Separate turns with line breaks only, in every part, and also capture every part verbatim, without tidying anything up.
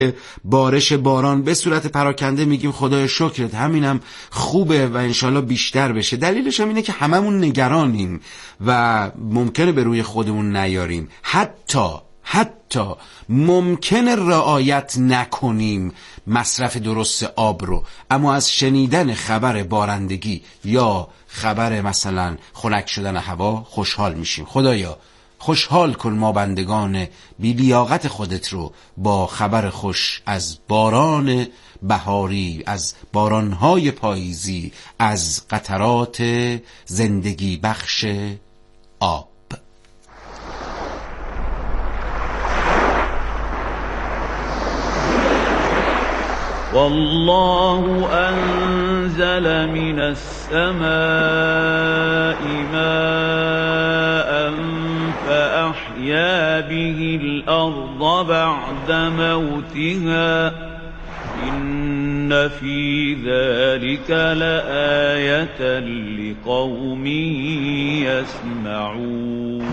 بارش باران به صورت پراکنده میگیم خدای شکرت، همینم خوبه و انشالله بیشتر بشه. دلیلش هم اینه که هممون نگرانیم و ممکنه به روی خودمون نیاریم، حتی حتی ممکنه رعایت نکنیم مصرف درست آب رو، اما از شنیدن خبر بارندگی یا خبر مثلا خنک شدن هوا خوشحال میشیم. خدایا خوشحال کن ما بندگان بی لیاقت خودت رو با خبر خوش از باران بهاری، از بارانهای پاییزی، از قطرات زندگی بخش آب.
والله أنزل من السماء ماء فأحيا به الأرض بعد موتها إن في ذلك لآية لقوم يسمعون.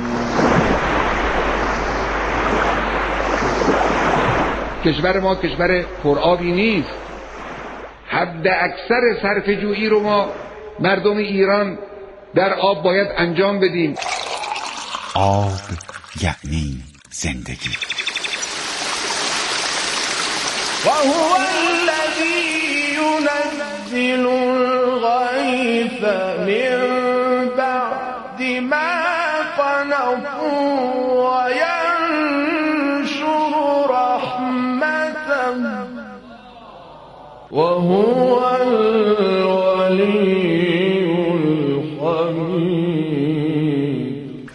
کشور ما کشور پرآبی نیست. حد اکثر صرفه جویی رو ما مردم ایران در آب باید انجام بدیم.
آب یعنی زندگی.
و هو الذی ينزل الغیث من بعد ما قنطوا وهو الولي الحمید.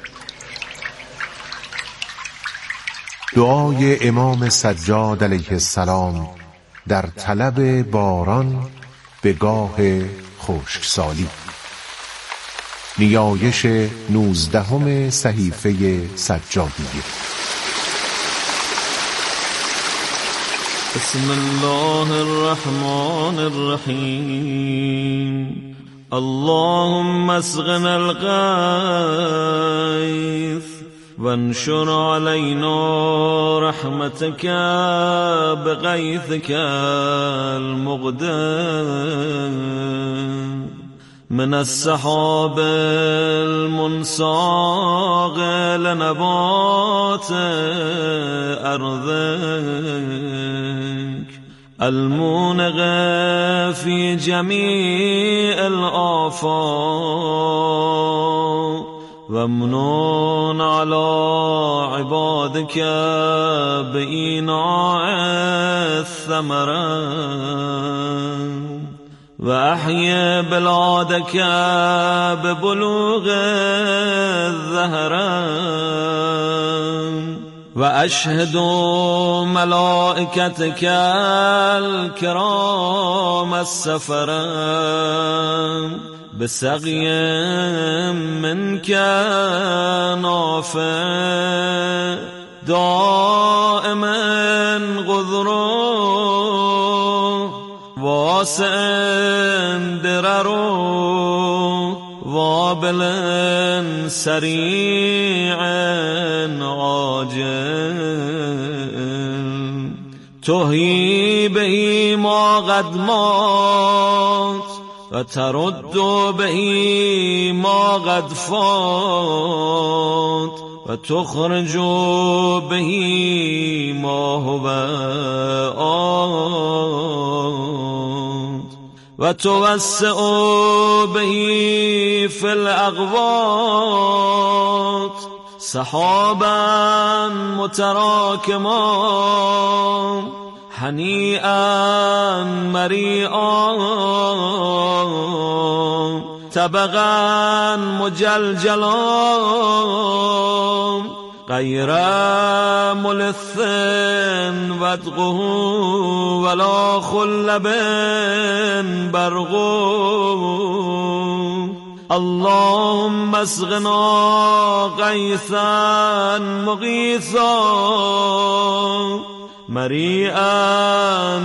دعای امام سجاد علیه السلام در طلب باران به گاه خشکسالی. نیایش نوزدهم صحیفه سجادیه.
بسم الله الرحمن الرحیم. اللهم اسقنا الغیث وانشر علينا رحمتك بغيثك المقدم من السحاب المنساق لنبات أرضك المونغ في جميع الآفاق وامنن على عبادك بإيناع الثمرات وأحيي بلادك ببلوغ الزهران وأشهد ملائكتك الكرام السفران بسقي منك نافع دائما غذرا واسع درر وابل سريع عاجل تحيي به ما قد مات وترد به ما قد فات وتخرج به ما هو آت وتوسع به في الأغواط سحابا متراكما هنيئا مريئا طبقا مجلجلا غير ملث ودغه ولا خلب برغو اللهم اسقنا غيثا مغيثا مريئا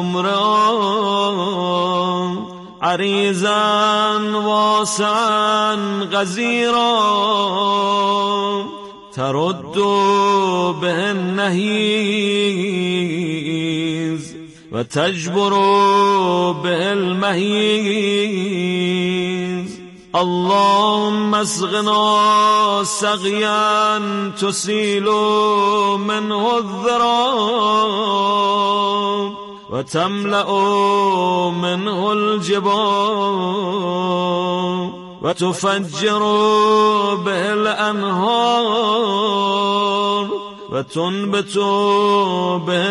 ممرا عريزا واسعا غزيرا ترد به النهي و تجبر به المهیز. اللهم اسقنا سقيا تسيل منه الذراب وتملأ منه الجبال وتفجر به الأنهار وتنبت به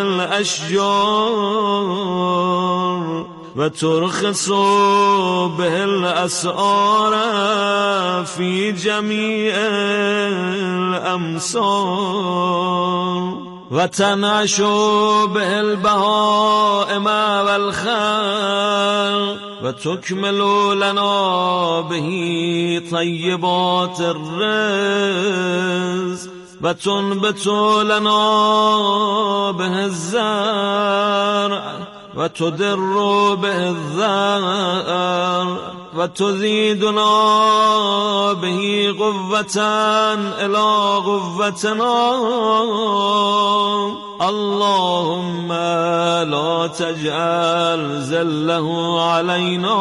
الأشجار وترخص به الأسعار في جميع الأمصار وتنعش به البهائم والخلق وتكمل لنا به طيبات الرزق وتنبت لنا به الزرع وتدر به الذر وتزيدنا به قوة إلى قوتنا. اللهم لا تجعل ذله علينا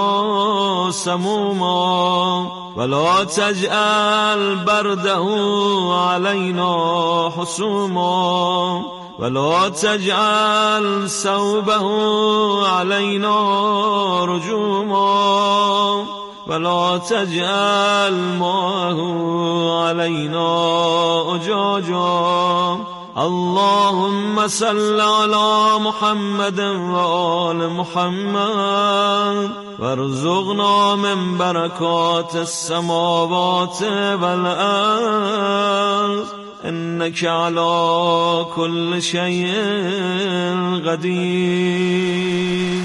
سموما ولا تجعل برده علينا حسوما ولا تجعل ثوبه علينا رجوما ولا تجعل ماءه علينا أجاجا. اللهم صل على محمد وآل محمد وارزقنا من بركات السماوات والأرض إنك على كل شيء قدير.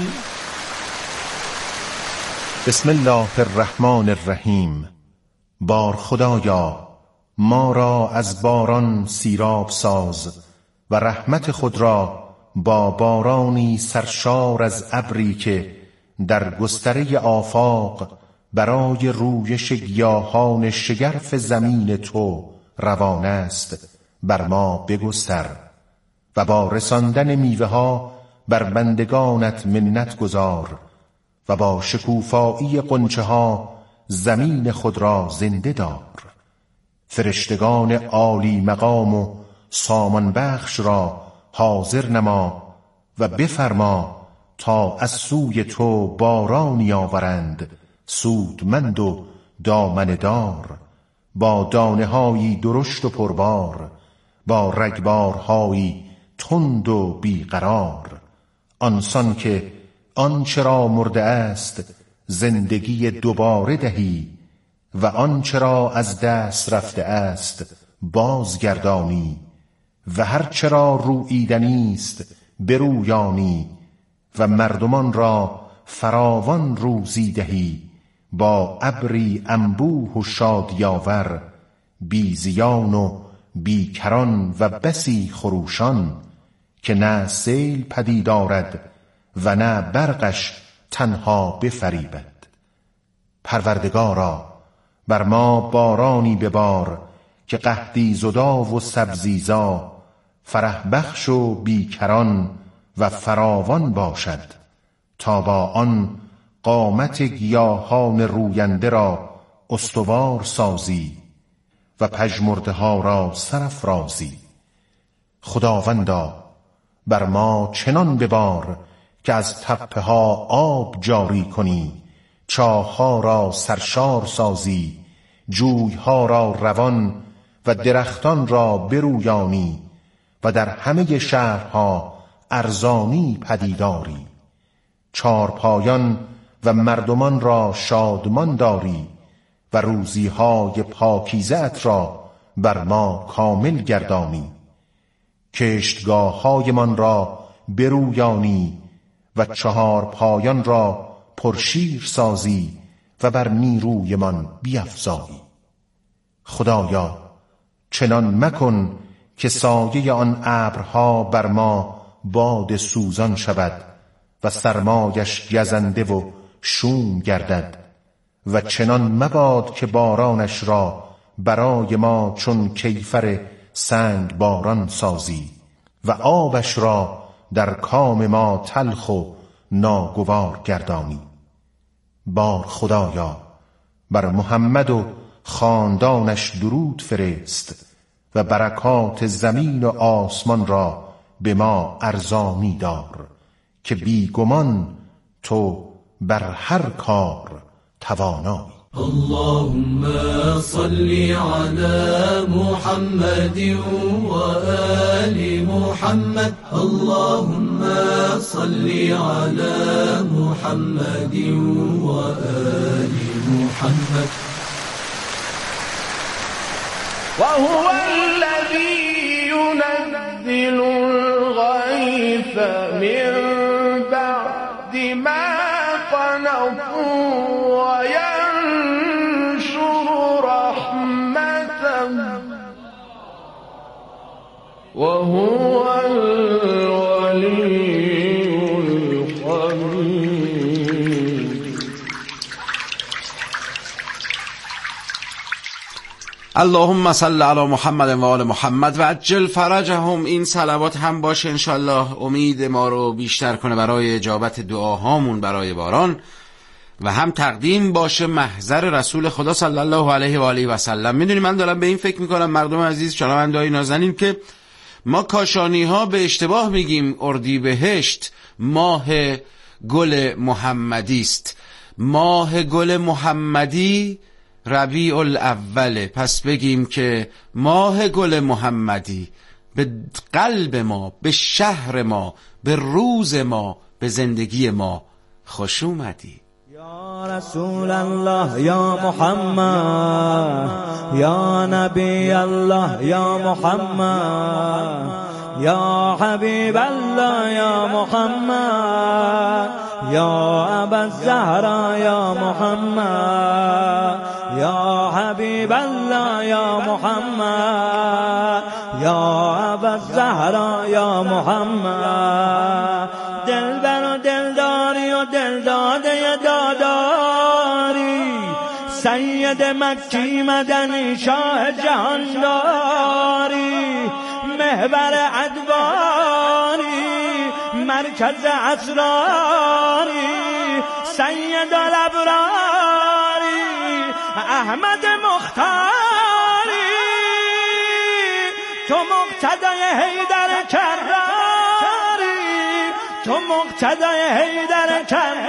بسم الله الرحمن الرحیم. بار خدایا ما را از باران سیراب ساز و رحمت خود را با بارانی سرشار از ابری که در گستره آفاق برای رویش گیاهان شگرف زمین تو روان است بر ما بگستر و با رساندن میوه ها بر بندگانت منت گذار و با شکوفایی غنچه ها زمین خود را زنده دار. فرشتگان عالی مقام و سامان بخش را حاضر نما و بفرما تا از سوی تو بارانی آورند سودمند و دامنه دار، با دانه هایی درشت و پربار، با رگبارهایی تند و بیقرار. آنسان که آنچه را مرده است زندگی دوباره دهی و آنچه را از دست رفته است بازگردانی و هر چه را روییدنی است برویانی و مردمان را فراوان روزی دهی با ابری انبوه و شادیاور، بی زیان و بی کران و بسی خروشان که نه سیل پدید آرد و نه برقش تنها بفریبد. پروردگارا بر ما بارانی ببار که قحطی زدا و سبزیزا، فرح بخش و بیکران و فراوان باشد، تا با آن قامت گیاهان روینده را استوار سازی و پژمرده ها را سرافرازی. خداوندا بر ما چنان ببار که از تپه ها آب جاری کنی، چاه‌ها را سرشار سازی، جوی‌ها را روان و درختان را برویانی و در همه شهرها ارزانی پدیداری. چارپایان و مردمان را شادمان داری و روزی‌های پاکیزه‌ات را بر ما کامل گردانی. کشتگاه‌هایمان را برویانی و چهار پایان را پرشیر سازی و بر نیرویمان بیفزایی. خدایا چنان مکن که سایه آن ابرها بر ما باد سوزان شود و سرمایش گزنده و شوم گردد و چنان مباد که بارانش را برای ما چون کیفر سنگ باران سازی و آبش را در کام ما تلخ و ناگوار گردانی. بار خدایا بر محمد و خاندانش درود فرست و برکات زمین و آسمان را به ما ارزانی دار که بیگمان تو بر هر کار توانایی.
اللهم صل على محمد وآل محمد. اللهم صل على محمد وآل محمد. وهو الذي ينزل الغيث من بعد ما قنطوا وينشر رحمته وهو الولي الحميد.
اللهم صل علی محمد و آل محمد و عجل فرجهم. این صلوات هم باشه انشالله امید ما رو بیشتر کنه برای اجابت دعاهامون برای باران، و هم تقدیم باشه محضر رسول خدا صلی الله علیه و آله و سلم. میدونی من دارم به این فکر میکنم مردم عزیز، شنونده‌های نازنین، که ما کاشانی ها به اشتباه میگیم اردیبهشت ماه گل محمدی است. ماه گل محمدی ربیع الاوله، پس بگیم که ماه گل محمدی به قلب ما، به شهر ما، به روز ما، به زندگی ما خوش اومدی.
یا رسول الله یا محمد، یا نبی الله یا محمد، یا حبیب الله یا محمد، یا ابا الزهرا یا محمد، یا حبیب الله یا محمد، یا ابا الزهرا یا محمد. دلبر و دلداری و دلداده داداری، سید مکی مدنی شاه جهانداری، محور ادواری، مرکز اسراری، سید الابراری، احمد مختاری، تو مقتدای حیدر کراری، تو مقتدای حیدر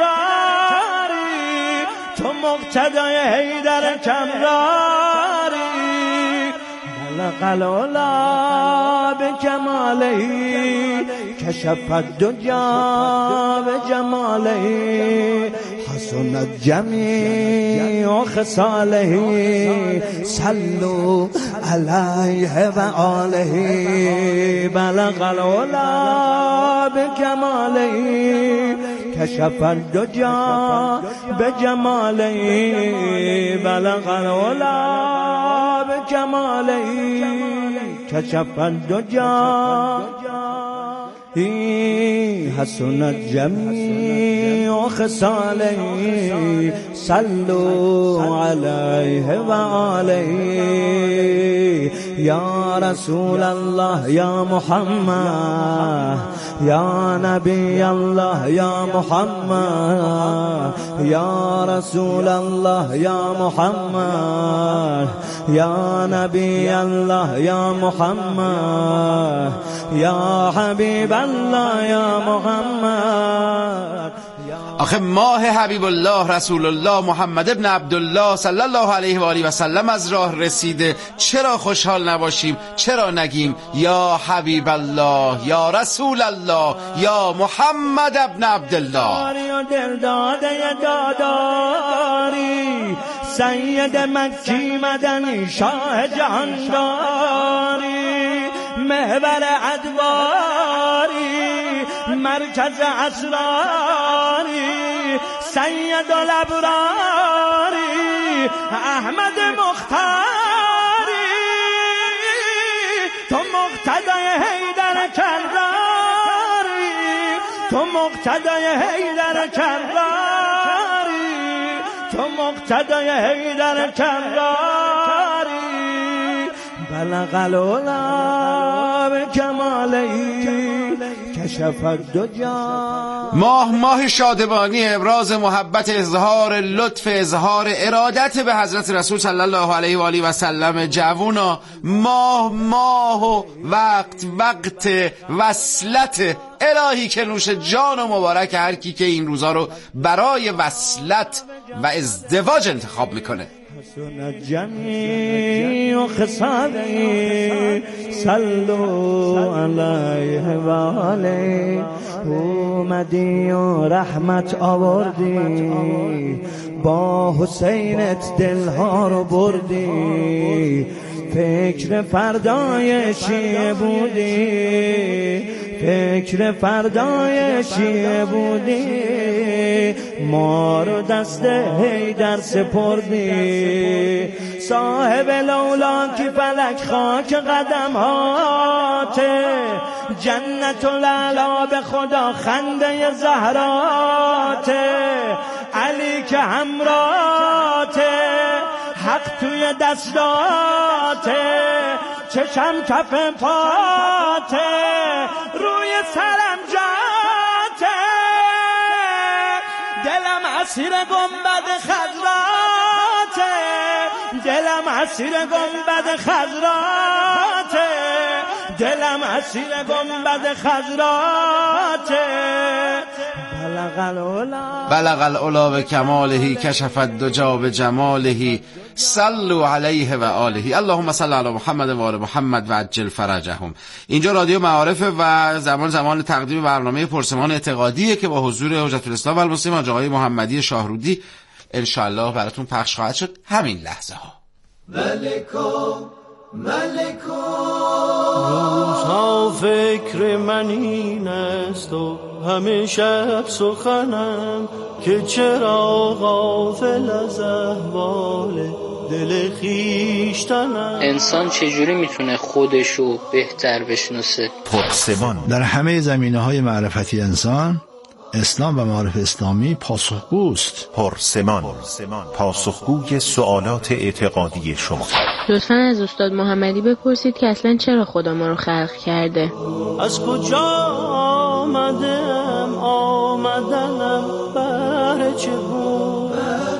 کراری، تو مقتدای حیدر کراری. بلغ العلا بکماله کشف الدجا بجماله حسنت جمیع خصاله صلوا علیه و آله. بلغ العلا بکماله کشف الدجا بجماله. بلغ العلا بکماله کشف الدجا حسنت جمیع خصاله صلوا علیه و آله. یا رسول الله یا محمد، یا نبی الله یا محمد، یا رسول الله یا محمد، یا نبی الله یا محمد، یا حبیب الله یا محمد.
آخه ماه حبیب الله رسول الله محمد ابن عبدالله صلی الله علیه و آله و سلم از راه رسیده، چرا خوشحال نباشیم؟ چرا نگیم یا حبیب الله، یا رسول الله، یا محمد ابن عبدالله.
دلداده داداری، سید مکی مدنی شاه جهانداری، محور ادواری، مرکز اسراری، سید الابراری، احمد مختاری، تو مقتدای حیدر کراری، تو مقتدای حیدر کراری، تو مقتدای حیدر کراری. بلغ العلا بکماله کشف الدجا.
ماه ماه شادمانی، ابراز محبت، اظهار لطف، اظهار ارادت به حضرت رسول صلی الله علیه و آله و سلم. جوونا، ماه ماه و وقت وقت وصلت. الهی که نوش جان و مبارک هر کی که این روزا رو برای وصلت و ازدواج انتخاب میکنه.
حسن جمیع خصاله صلوا علیه و آله. اومدی و رحمت آوردی، با حسینت دلها رو بردی. فکر فردای شیعه بودی، فکر فردای شیعه بودی. ما رو دست حیدر سپردی. صاحب لولا کی فلک خاک قدم هاته. جنت العلا به خدا خنده زهراته. علی که همراته، حق توی دستاته. چشم کف پاته، روی سرم جاته. دلم اسیر گنبد خضراته، دلم اسیر گنبد خضراته. دلم اسیر گنبد خضراته. بلغ العلا
بلغ العلا به کماله، کشف الدجا به جماله. صلوا علیه و آله. اللهم صل علی محمد و آل محمد و عجل فرجهم. اینجا رادیو معارف و زمان زمان تقدیم برنامه پرسمان اعتقادیه که با حضور حجت الاسلام و المسلمین آقای محمدی شاهرودی انشالله براتون پخش خواهد شد همین لحظه ها.
ملکو ملکو روزها فکر من این است و همه شب سخنم که چرا غافل از احوال دل خویشتنم.
انسان چجوری میتونه خودشو بهتر بشناسه؟
پرسمان.
در همه زمینه‌های معرفتی انسان، اسلام و معارف اسلامی پاسخگوست.
پرسمان، پاسخگوی سوالات اعتقادی شما.
لطفاً از استاد محمدی بپرسید که اصلا چرا خدا ما رو خلق کرده.
از کجا آمدم آمدنم بهر چه بود،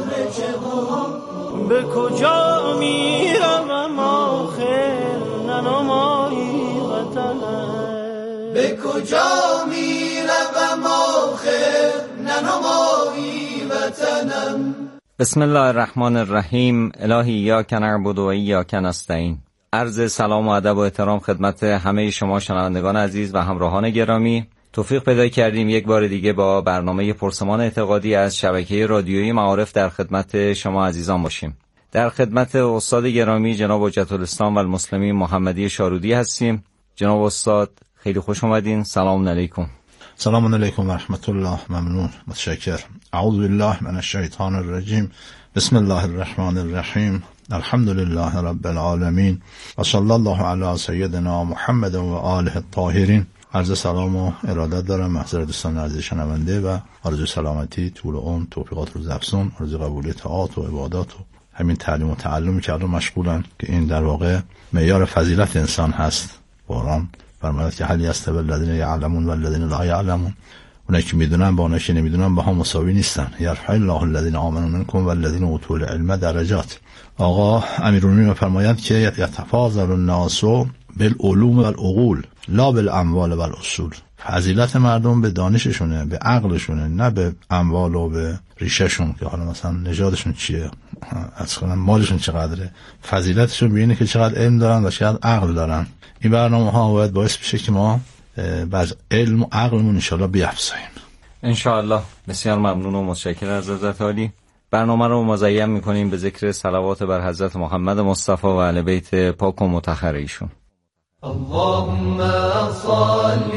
به کجا میروم آخر ننمایی وطنم، به کجا میروم آخر ننمایی وطنم.
بسم الله الرحمن الرحیم. الهی ایاک نعبد و ایاک نستعین. عرض سلام و ادب و احترام خدمت همه شما شنوندگان عزیز و همراهان گرامی. توفیق پیدا کردیم یک بار دیگه با برنامه پرسمان اعتقادی از شبکه رادیویی معارف در خدمت شما عزیزان باشیم. در خدمت استاد گرامی جناب حجت الاسلام و المسلمین محمدی شاهرودی هستیم. جناب استاد خیلی خوش اومدین. سلام علیکم.
سلام علیکم و رحمت الله. ممنون، متشکر. اعوذ بالله من الشیطان الرجیم. بسم الله الرحمن الرحیم. الحمد لله رب العالمین و صلی الله علی سیدنا محمد و آله الطاهرین. عرض سلام و ارادت دارم محضر دوستان عزیز شنونده و آرزوی سلامتی، طول عمر، توفیقات روز افزون، آرزوی قبول طاعات و عبادات و همین تعلیم و تعلمی که الان مشغولن که این در واقع معیار فضیلت انسان هست. قرآن فرماید که هل یستوی الذین یعلمون و الذین لا یعلمون. اونایی که میدونن با اونایی که نمیدونن با هم مساوی نیستن. یرفع الله الذین آمنوا منکم و الذین اوتوا العلم درجات. آقا امیرالمومنین فرمایند که یتفاضل الناس بالعلوم والعقول لا بالاموال والاصول. فضیلت مردم به دانششونه، به عقلشونه، نه به اموال و به ریشهشون که حالا مثلا نژادشون چیه، از کنم مالشون چقدره. فضیلتشون به اینه که چقدر علم دارن و چقدر عقل دارن. این برنامه ها باید باعث بشه که ما بعض علم و عقلمون انشالله بیافزاییم.
انشالله. بسیار ممنون و متشکر از حضرت عالی. برنامه رو مزین میکنیم به ذکر صلوات بر حضرت محمد مصطفی و اهل بیت پاک و مطهر ایشون.
اللهم صل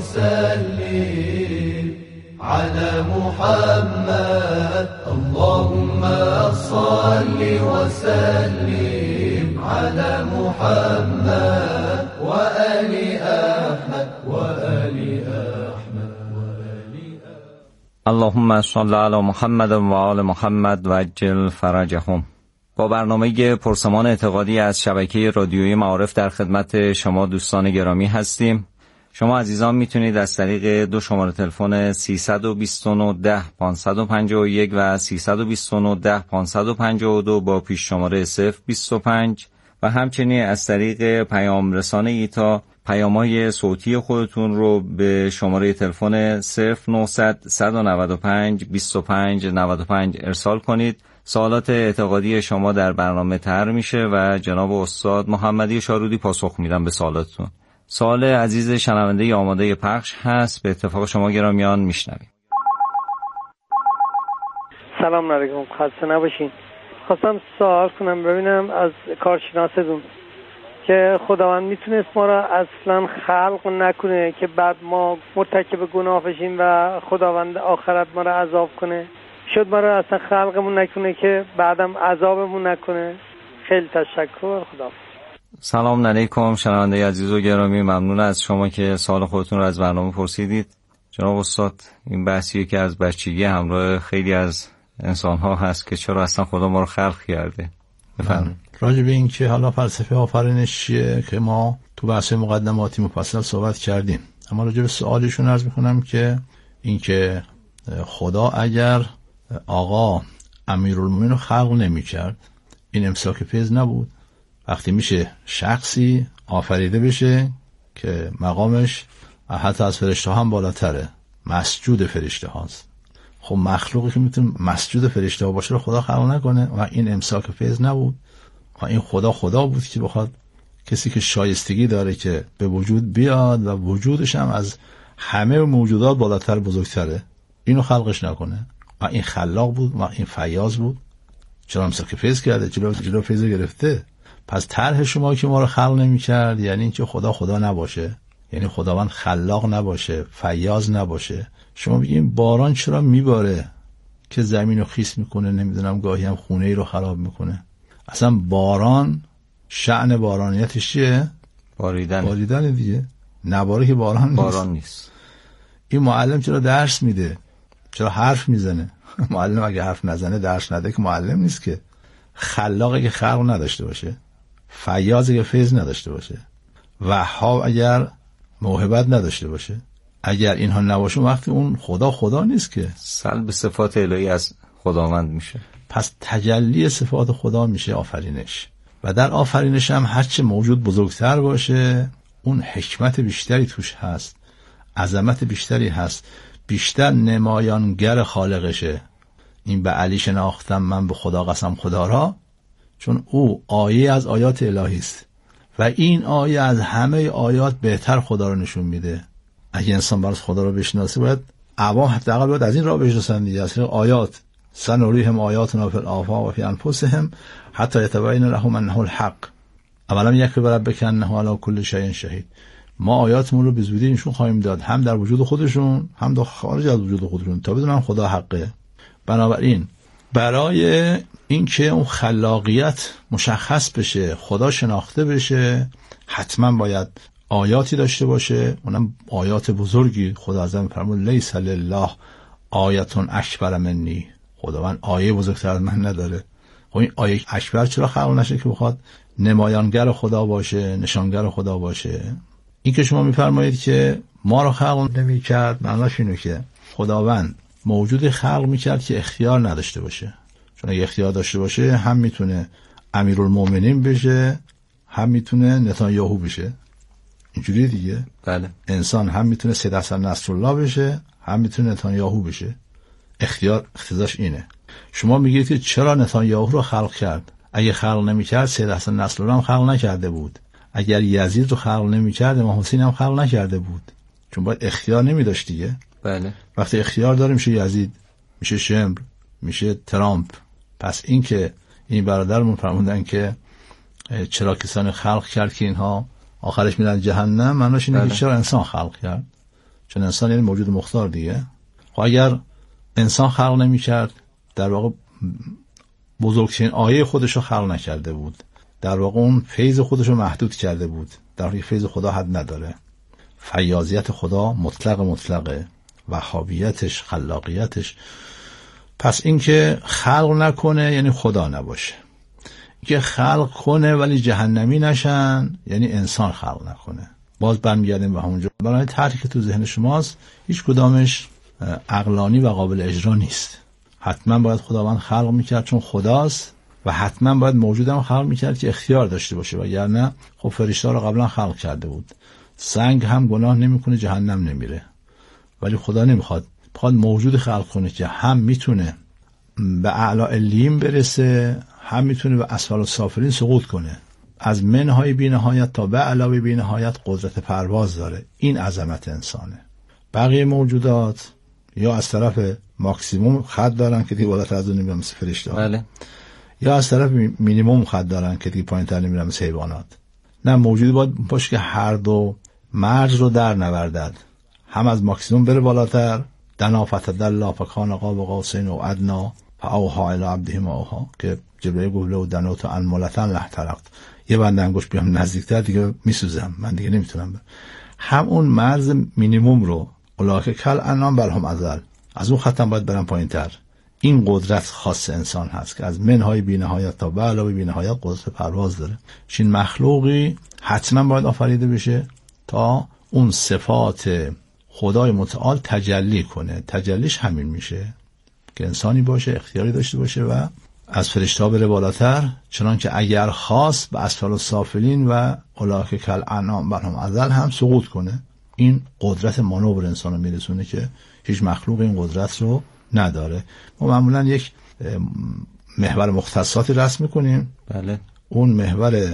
وسلم على محمد. اللهم صل وسلم على محمد وآل أحمد وآل أحمد وآل
اللهم صل على محمد و آل محمد و عجل فرجهم. با برنامه پرسمان اعتقادی از شبکه رادیویی معارف در خدمت شما دوستان گرامی هستیم. شما عزیزان میتونید از طریق دو شماره تلفن سیصد و بیست و نه ده پانصد و پنجاه و یک و سیصد و بیست و نه ده پانصد و پنجاه و دو با پیش شماره صفر بیست و پنج و همچنین از طریق پیام رسانه ایتا پیام‌های صوتی خودتون رو به شماره تلفن صفر نهصد صد و نود و پنج بیست و پنج نود و پنج ارسال کنید. سوالات اعتقادی شما در برنامه طرح میشه و جناب استاد محمدی شارودی پاسخ میدن به سوالاتتون. سوال عزیز شنونده آماده پخش هست، به اتفاق شما گرامیان میشنویم.
سلام علیکم، خسته نباشین. خواستم سوال کنم ببینم از کارشناستون که خداوند میتونست ما را اصلا خلق نکنه که بعد ما مرتکب گناه بشیم و خداوند آخرت ما را عذاب کنه؟ شد ما را اصلا خلقمون نکنه که بعدم عذابمون نکنه؟ خیلی تشکر. خدا.
سلام علیکم شنونده عزیز و گرامی، ممنون از شما که سوال خودتون رو از برنامه پرسیدید. جناب استاد، این بحثیه که از بچگی همراه خیلی از انسان ها هست که چرا اصلا خدا ما رو خلق کرده. بفرمایید.
راجع به این که حالا فلسفه آفرینش چیه که ما تو بحث مقدماتی مفصل صحبت کردیم، اما راجع به سوالشون عرض میکنم که این که خدا اگر آقا امیرالمومنین رو خلق نمی‌کرد این امساک فیض نبود. وقتی میشه شخصی آفریده بشه که مقامش حتی از فرشته هم بالاتره، مسجود فرشته هاست، خب مخلوقی که میتونه مسجود فرشته ها باشه رو خدا خلق نکنه و این امساک فیض نبود و این خدا خدا بود که بخواد کسی که شایستگی داره که به وجود بیاد و وجودش هم از همه موجودات بالاتر بزرگتره اینو خلقش نکنه و این خلاق بود و این فیاض بود. چرا امساک فیض کرده؟ جلو جلو فیض گرفته. پس طرح شما که ما رو خلق نمی کرد یعنی اینکه خدا خدا نباشه، یعنی خداوند خلاق نباشه، فیاض نباشه. شما بگید باران چرا میباره که زمین رو خیس میکنه، نمیدونم گاهی هم خونه ای رو خراب میکنه؟ اصلا باران شأن بارانیتش چیه؟
باریدن.
باریدن دیگه. نباره که باران نیست.
باران نیست.
این معلم چرا درس میده؟ چرا حرف میزنه؟ معلم اگه حرف نزنه درس نده که معلم نیست که. خلاقه که خلق نداشته باشه، فیاضه که فیض نداشته باشه، وهاب اگر موهبت نداشته باشه، اگر اینها نباشه وقتی اون خدا خدا نیست که،
سلب صفات الهی از خداوند میشه.
پس تجلی صفات خدا میشه آفرینش و در آفرینش هم هرچه موجود بزرگتر باشه اون حکمت بیشتری توش هست، عظمت بیشتری هست، بیشتر نمایانگر خالقشه. این به علی شناختم من به خدا قسم خدا را، چون او آیه از آیات الهی است و این آیه از همه آیات بهتر خدا رو نشون میده. اگه انسان براش خدا رو بشناسه باید عوام حداقل باید از این راه بشناسن دیگه، از آیات. سنوریهم آیاتنا فی الآفاق و فی انفسهم حتی یتبین لهم انه الحق اولم یکفی بربک انه علی کل شیء شهید. ما آیاتمون رو به زودی نشون خواهیم داد، هم در وجود خودشون هم در خارج از وجود خودشون، تا بدونن خدا حقه. بنابراین برای اینکه اون خلاقیت مشخص بشه، خدا شناخته بشه، حتما باید آیاتی داشته باشه، اونم آیات بزرگی. خدا اعظم فرمود لیس لله آیة اکبر منی، خداوند آیه بزرگتر از من نداره. خب این آیه اکبر چرا خلق نشه که بخواد نمایانگر خدا باشه، نشانگر خدا باشه؟ این که شما میفرمایید که ما رو خلق نمی‌کرد، معناش اینه که خداوند موجود خلق می‌کرد که اختیار نداشته باشه، چون اگه اختیار داشته باشه هم میتونه امیرالمومنین بشه، هم میتونه نتانیاهو بشه. اینجوری دیگه.
بله.
انسان هم میتونه سید حسن نصرالله بشه، هم میتونه نتانیاهو بشه. اختیار اختیارش اینه. شما میگید که چرا نتانیاهو رو خلق کرد؟ اگه خلق نمی‌کرد سید حسن نصرالله هم خلق نکرده بود. اگر یزید رو خلق نمی‌کرد امام حسین هم خلق نکرده بود، چون باید اختیار نمی‌داشت دیگه.
بله.
وقتی اختیار داره میشه یزید، میشه شمر، میشه ترامپ. پس این که این برادرمون فرمودن که چرا کسانی خلق کرد که اینها آخرش میرن جهنم، معناش اینه که چرا انسان خلق کرد؟ چون انسان یعنی موجود مختار دیگه. خب اگر انسان خلق نمی‌کرد در واقع بزرگترین آیه خودش رو خلق نکرده بود، در واقع اون فیض خودش رو محدود کرده بود، در حالی فیض خدا حد نداره. فیاضیت خدا مطلق مطلقه، وهابیتش، خلاقیتش. پس این که خلق نکنه یعنی خدا نباشه، این که خلق کنه ولی جهنمی نشن یعنی انسان خلق نکنه. باز برمیگردیم به همونجا. برای طرحی که تو ذهن شماست هیچ کدامش عقلانی و قابل اجرا نیست. حتما باید خداوند خلق میکرد چون خداست و حتما باید موجودم خلق میکرد که اختیار داشته باشه، وگرنه خب فرشته رو قبلا خلق کرده بود. سنگ هم گناه نمیکنه، جهنم نمیره، ولی خدا نمیخواد، میخواد موجود خلق کنه که هم میتونه به اعلی علیین برسه، هم میتونه به اسفل السافلین سقوط کنه. از منهای بی‌نهایت تا به علاوه بی‌نهایت قدرت پرواز داره. این عظمت انسانه. بقیه موجودات یا از طرف ماکسیموم خط دارن که دیگه بالاتر از اون نمیرن مثل فرشته، بله، یا از طرف مینیموم خط دارن که دیگه پایین‌تر نمیرن مثل حیوانات. نه، موجودی باید باشه که هر دو مرز رو در نوردد، هم از ماکسیموم بره بالاتر، دنا فتدلی فکان قاب قوسین و ادنا فاوحی الی عبده ما اوحی، که جبرئیل گفت له دنوت انملتن لحترقت، یه بند انگوش بیام نزدیکتر دیگه میسوزم، من دیگه نمیتونم برم. هم اون مرز مینیموم رو اولئک کل انام بل هم اضل، از اون خطم باید برم پایینتر. این قدرت خاص انسان هست که از منهای بی‌نهایت تا به علاوه بی‌نهایت قدرت پرواز داره. این مخلوقی حتما باید آفریده بشه تا اون صفات خدای متعال تجلی کنه. تجلیش همین میشه که انسانی باشه، اختیاری داشته باشه و از فرشته‌ها بره بالاتر، چنان که اگر خواست به اسفل السافلین و اولئک کل انعام بل هم اضل هم سقوط کنه. این قدرت مانور انسان رو میرسونه که هیچ مخلوق این قدرت رو نداره. ما معمولا یک محور مختصاتی رسم میکنیم، بله، اون محور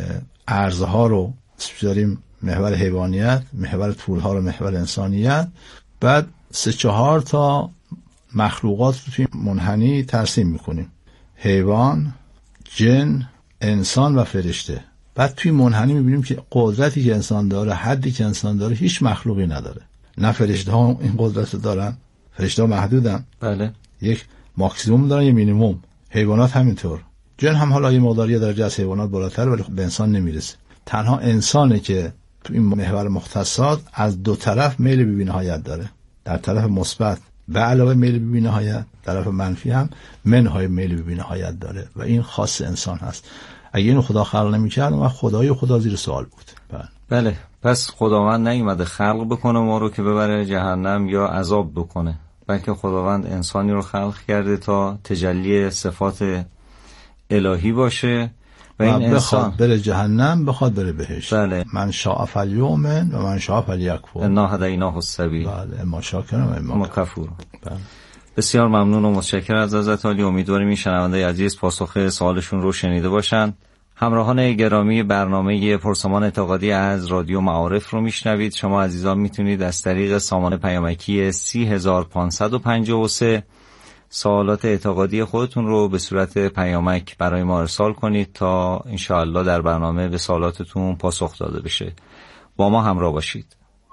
ارزها رو داریم محور حیوانیت، محور طولها رو محور انسانیت، بعد سه چهار تا مخلوقات رو توی منحنی ترسیم میکنیم: حیوان، جن، انسان و فرشته. بعد توی منحنی میبینیم که قدرتی که انسان داره، حدی که انسان داره، هیچ مخلوقی نداره. نه فرشته ها این قدرت دارن، فرشته ها محدودن، بله، یک ماکسیموم دارن، یه مینیموم. حیوانات همینطور. جن هم حالا یه مقداری درجه از حیوانات بالاتر، ولی به انسان نمیرسه. تنها انسانه که تو این محور مختصات از دو طرف میل به بی‌نهایت داره. در طرف مثبت به علاوه میل به بی‌نهایت، طرف منفی هم منهای میل به بی‌نهایت داره و این خاص انسان هست. اگه اینو خدا خلق نمی‌کرد اون خدای خدا زیر سوال بود. بله.
بله، پس خداوند نیومده خلق بکنه ما رو که ببره جهنم یا عذاب بکنه، بلکه خداوند انسانی رو خلق کرده تا تجلی صفات الهی باشه و این انسان
بخواد بره جهنم، بخواد بره بهشت.
بله.
من شاء فلیؤمن و من شاء فلیکفر.
انا هدیناه السبیل.
بله، اما شاکرم و اما
کفور. بله. بسیار ممنون و متشکرم از حضرت عالی. امیدواریم این شنونده عزیز پاسخ سوالشون رو شنیده باشن. همراهان گرامی، برنامه پرسمان اعتقادی از رادیو معارف رو میشنوید. شما عزیزان میتونید از طریق سامان پیامکی سی هزار پانصد و پنجاه و سه سوالات اعتقادی خودتون رو به صورت پیامک برای ما ارسال کنید تا انشاءالله در برنامه به سوالاتتون پاسخ داده بشه. با ما همراه باشید.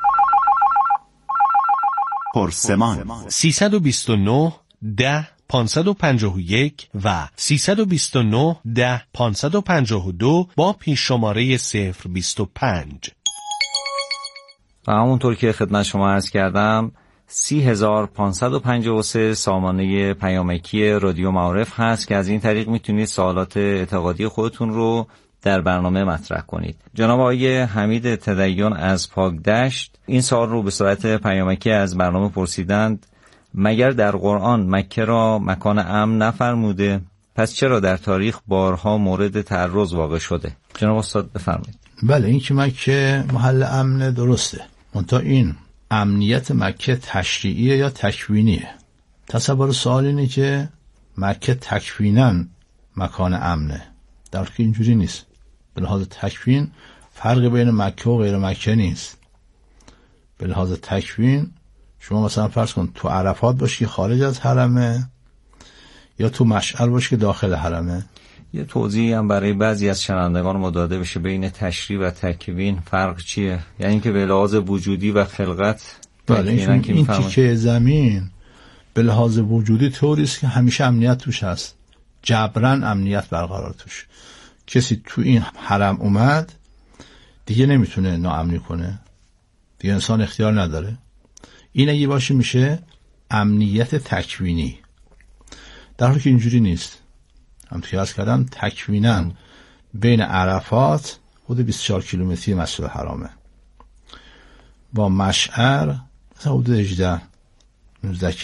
پرسمان سیصد و بیست و نه ده پانصد و پنجاه و یک و سیصد و بیست و نه ده پانصد و پنجاه و دو با پیش شماره صفر بیست و پنج.
و همونطور که خدمت شما عرض کردم سی هزار پانصد و پنجاه و سه سامانه پیامکی رادیو معارف هست که از این طریق میتونید سوالات اعتقادی خودتون رو در برنامه مطرح کنید. جناب آقای حمید تدین از پاکدشت این سوال رو به صورت پیامکی از برنامه پرسیدند: مگر در قرآن مکه را مکان امن نفرموده؟ پس چرا در تاریخ بارها مورد تعرض واقع شده؟ جناب استاد بفرمایید.
بله، این که مکه محل امن درسته، منتها این امنیت مکه تشریعیه یا تکوینیه؟ تصور سوال اینه که مکه تکویناً مکان امنه، در حالی که اینجوری نیست. به لحاظ تکوین فرق بین مکه و غیر مکه نیست. به لحاظ تکوین شما مثلا فرض کن تو عرفات باشی که خارج از حرمه، یا تو مشعر باشی که داخل حرمه.
یه توضیحی هم برای بعضی از شنوندگان ما داده بشه بین تشریع و تکوین فرق چیه؟ یعنی که به لحاظ وجودی و خلقت
بله، این, که این تیکه زمین به لحاظ وجودی طوری است که همیشه امنیت توش هست، جبران امنیت برقرار توش. کسی تو این حرم اومد دیگه نمیتونه ناامنی کنه، دیگه انسان اختیار نداره. این اگه باشه میشه امنیت تکوینی، در حالی که اینجوری نیست. همونطور که عرض کردم تکویناً بین عرفات حدود بیست و چهار کیلومتری مسجد حرامه، با مشعر حدود هجده نوزده